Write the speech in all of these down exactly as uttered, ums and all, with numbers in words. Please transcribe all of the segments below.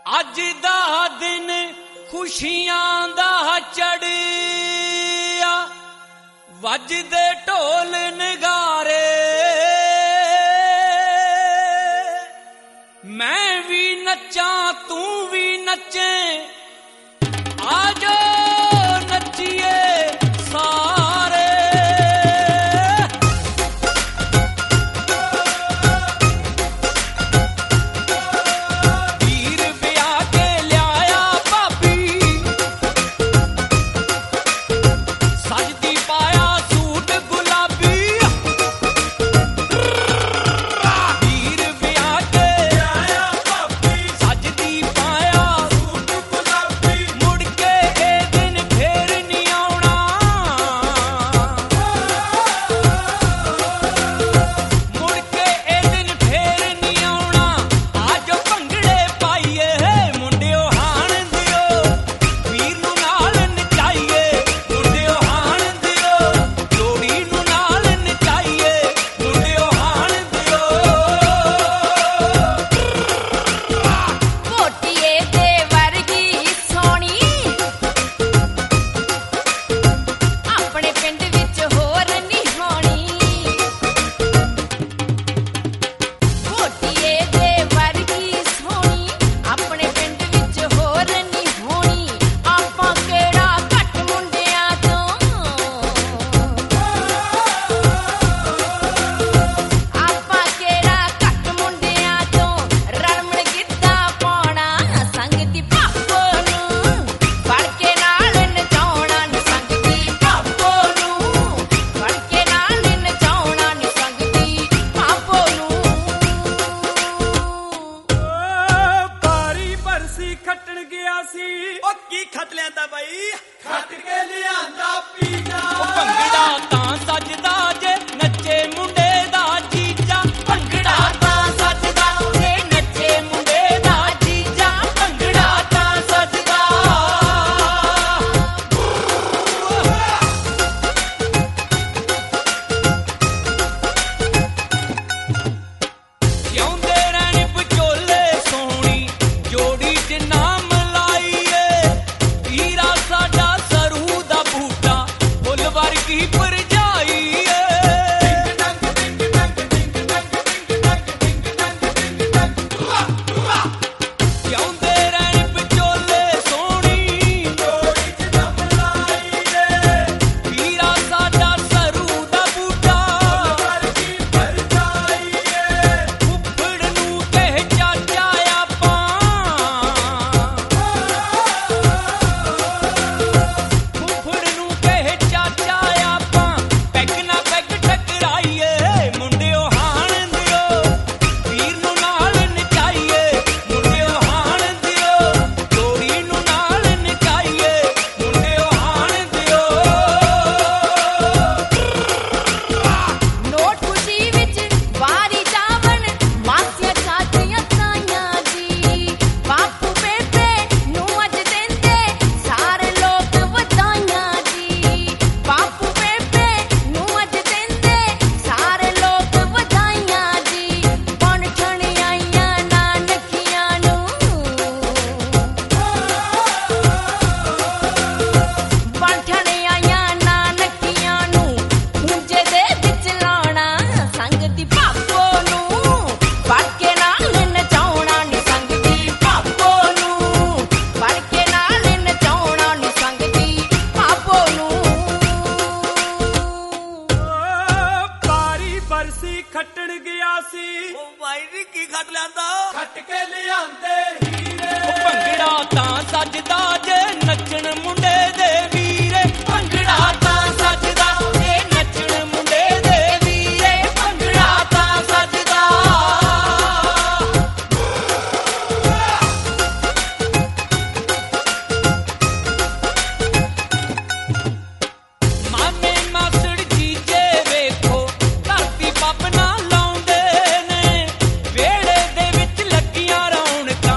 ਅੱਜ ਦਾ ਦਿਨ ਖੁਸ਼ੀਆਂ ਦਾ ਚੜ੍ਹਿਆ, ਵੱਜਦੇ ਢੋਲ ਨਗਾਰੇ, ਮੈਂ ਵੀ ਨੱਚਾਂ ਤੂੰ ਵੀ ਨੱਚੇ, ਆਜੋ ਨੱਚੀਏ ਸਾਰੇ। ਵੀਰ ਵਿਆਹ ਕੇ ਲਿਆਇਆ ਭਾਬੀ, ਸਜਦੀ ਪਾਇਆ ਸੂਟ ਗੁਲਾਬੀ। ਵੀਰ ਵਿਆਹ ਕੇ ਲਿਆਇਆ ਭਾਬੀ, ਸਜਦੀ ਪਾਇਆ ਸੂਟ ਗੁਲਾਬੀ। ਮੁੜ ਕੇ ਇਹ ਦਿਨ ਫੇਰ ਨੀ ਆਉਣਾ, ਮੁੜ ਕੇ ਇਹ ਦਿਨ ਫੇਰ ਨੀ ਆਉਣਾ। ਆਜੋ ਭੰਗੜੇ ਪਾਈਏ ਮੁੰਡਿਓ ਹਾਣ ਦਿਓ, ਵੀਰ ਨੂੰ ਨਾਲ ਨਚਾਈਏ ਮੁੰਡਿਓ ਹਾਣ ਦਿਓ, ਜੋੜੀ ਨੂੰ ਨਾਲ ਨਚਾਈਏ ਮੁੰਡਿਓ ਹਾਣ ਦਿਓ। ਕੋਟੀਏ ਦੇ ਵਰਗੀ ਸੋਹਣੀ ਆਪਣੇ ਪਿੰਡ ਵਿੱਚ ਹੋਰ ਨਹੀਂ ਹੋਣੀ। ਕੋਟੀਏ ਦੇ ਵਰਗੀ ਸੋਹਣੀ ਆਪਣੇ ਪਿੰਡ ਵਿੱਚ ਹੋਰ ਨਹੀਂ ਹੋਣੀ। ਆਪਾਂ ਕਿਹੜਾ ਘੱਟ ਮੁੰਡਿਆਂ ਤੋਂ, ਆਪਾਂ ਕਿਹੜਾ ਘੱਟ ਮੁੰਡਿਆਂ ਤੋਂ। ਰਲਮਣ ਗਿੱਧਾ ਪਾਉਣਾ ਸੰਗਤੀ ਭਾਪੋ ਨੂੰ, ਫੜ ਕੇ ਨਾਲ ਨਚਾਉਣਾ ਨੀ ਸੰਗਤੀ ਭਾਪੋ ਨੂੰ, ਫੜ ਕੇ ਨਾਲ ਨਚਾਉਣਾ ਨੀ ਸੰਗਤੀ ਭਾਪੋ ਨੂੰ। ਪਾਰੀ ਬਰਸੀ ਖੱਟਣ ਗਿਆ ਸੀ, ਉਹ ਕੀ ਖੱਟ ਲਿਆਂਦਾ ਬਾਈ? ਖੱਟ ਕੇ ਲਿਆਂਦਾ ਪੀਜਾ। ਭੰਗੜਾ ਤਾਂ ਸੱਜਦਾ ਜੇ ਨੱਚੇ ਮੁੰਡੇ ਦਾ ਜੀਜਾ, ਭੰਗੜਾ ਤਾਂ ਸੱਜਦਾ ਜੇ ਨੱਚੇ ਮੁੰਡੇ ਦਾ ਜੀਜਾ, ਭੰਗੜਾ ਤਾਂ ਸੱਜਦਾ। ਜਿਉਂਦੇ ਰਹਿਣ ਵਿਚੋਲੇ ਸੋਹਣੀ ਜੋੜੀ ਚ ਨਾਮ ਲਾਈਏ, ਵੀਰਾ ਸਾਡਾ ਸਰੂ ਦਾ ਬੂਟਾ ਫੁੱਲ ਵਰਗੀ ਭਰਜਾਈ ਏ। ਜਿਉਂਦੇ ਰਹਿਣ ਵਿਚੋਲੇ ਸੋਹਣੀ ਜੋੜੀ ਚ ਨਾਮ ਲਾਈਏ, ਵੀਰਾ ਸਾਡਾ ਸਰੂ ਦਾ ਬੂਟਾ ਵਰਗੀ ਭਰਜਾਈ ਏ। ਫੁੱਫੜ ਨੂੰ ਕਹਿ ਚਾਚਾ ਆਪਾਂ, ਫੁੱਫੜ ਨੂੰ ਕਹਿ ਚਾਚਾ ਆਪਾਂ, ਪੈਗ ਨਾ ਪੈਗ ਟਕਰਾਈਏ ਮੁੰਡਿਓ ਹਾਣ ਦਿਓ, ਵੀਰ ਨੂੰ ਨਾਲ ਨਚਾਈਏ ਮੁੰਡਿਓ ਹਾਣ ਦਿਓ, ਜੋੜੀ ਨੂੰ ਨਾਲ ਨਚਾਈਏ ਮੁੰਡਿਓ ਹਾਣ ਦਿਓ। ਨੋਟ ਖੁਸ਼ੀ ਵਿੱਚ ਵਾਰੀ ਜਾਵਣ ਮਾਸੀਆਂ ਚਾਚੀਆਂ ਤਾਈਆਂ ਜੀ, ਬਾਪੂ ਬੇਬੇ ਨੂੰ ਅੱਜ ਦਿੰਦੇ ਸਾਰੇ ਲੋਕ ਵਧਾਈਆਂ ਜੀ, ਬਾਪੂ ਬੇਬੇ ਨੂੰ ਅੱਜ ਦਿੰਦੇ ਸਾਰੇ ਲੋਕ ਵਧਾਈਆਂ ਜੀ। ਬਣ ਠਣ ਆਈਆਂ ਨਾਨਕੀਆਂ ਨੂੰ, ਬਣ ਠਣ ਆਈਆਂ ਨਾਨਕੀਆਂ ਨੂੰ, ਹੁੰਜੇ ਦੇ ਵਿੱਚ ਲਾਉਣਾ ਸੰਗਤੀ ਭਾਪੋ ਨੂੰ, ਫੜ ਕੇ ਨਾਲ ਨਚਾਉਣਾ ਨੀ ਸੰਗਤੀ ਭਾਪੋ ਨੂੰ, ਫੜ ਕੇ ਨਾਲ ਨਚਾਉਣਾ ਨੀ ਸੰਗਤੀ ਭਾਪੋ ਨੂੰ। ਪਾਰੀ ਬਰਸੀ ਖੱਟਣ ਗਿਆ ਸੀ, ਉਹ ਬਾਈ ਜੀ ਕੀ ਖੱਟ ਲਿਆਂਦਾ? ਖੱਟ ਕੇ ਲਿਆਂਦੇ ਹੀਰੇ। ਭੰਗੜਾ ਤਾਂ ਸੱਜਦਾ ਜੇ ਨੱਚਣ ਮੁੰਡੇ ਦੇ ਵੀਰੇ, ਭੰਗੜਾ ਤਾਂ ਸੱਜਦਾ ਜੇ ਨੱਚਣ ਮੁੰਡੇ ਦੇ ਵੀਰੇ, ਭੰਗੜਾ ਤਾਂ ਸੱਜਦਾ। ਮਾਮੇ ਮਾਸੜ ਜੀਜੇ ਵੇਖੋ ਧਰਤੀ ਪੱਬ ਨਾ ਲਾਉਂਦੇ ਨੇ, ਵਿਹੜੇ ਦੇ ਵਿੱਚ ਲੱਗੀਆਂ ਰੌਣਕਾਂ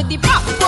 ਦੀ ਭਾਪ